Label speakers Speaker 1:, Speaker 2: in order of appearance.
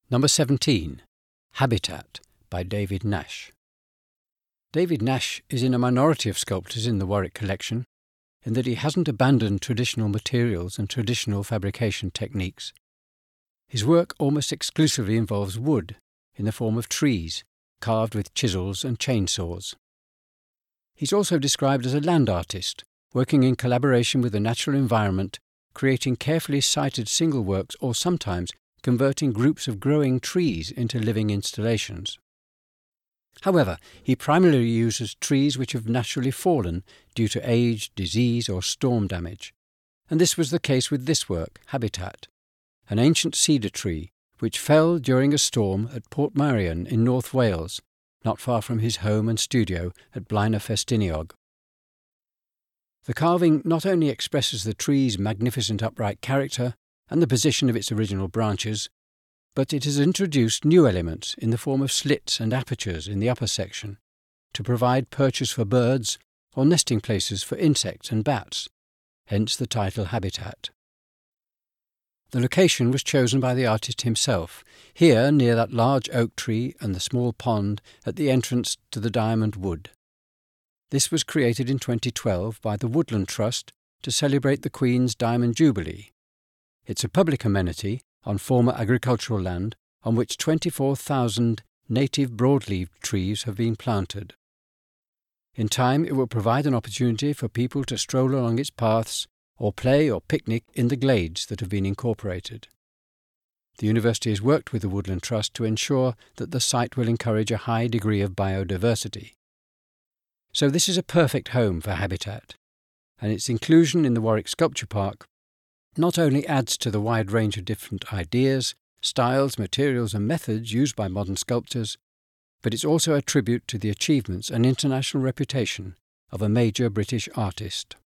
Speaker 1: Number 17. Habitat by David Nash. David Nash is in a minority of sculptors in the Warwick collection in that he hasn't abandoned traditional materials and traditional fabrication techniques. His work almost exclusively involves wood in the form of trees, carved with chisels and chainsaws. He's also described as a land artist, working in collaboration with the natural environment, creating carefully sited single works or sometimes converting groups of growing trees into living installations. However, he primarily uses trees which have naturally fallen due to age, disease or storm damage, and this was the case with this work, Habitat, an ancient cedar tree which fell during a storm at Portmeirion in North Wales, not far from his home and studio at Blaenau Festiniog. The carving not only expresses the tree's magnificent upright character and the position of its original branches, but it has introduced new elements in the form of slits and apertures in the upper section to provide perches for birds or nesting places for insects and bats, hence the title Habitat. The location was chosen by the artist himself, here near that large oak tree and the small pond at the entrance to the Diamond Wood. This was created in 2012 by the Woodland Trust to celebrate the Queen's Diamond Jubilee. It's a public amenity on former agricultural land on which 24,000 native broadleaf trees have been planted. In time, it will provide an opportunity for people to stroll along its paths or play or picnic in the glades that have been incorporated. The university has worked with the Woodland Trust to ensure that the site will encourage a high degree of biodiversity. So this is a perfect home for Habitat, and its inclusion in the Warwick Sculpture Park not only adds to the wide range of different ideas, styles, materials and methods used by modern sculptors, but it's also a tribute to the achievements and international reputation of a major British artist.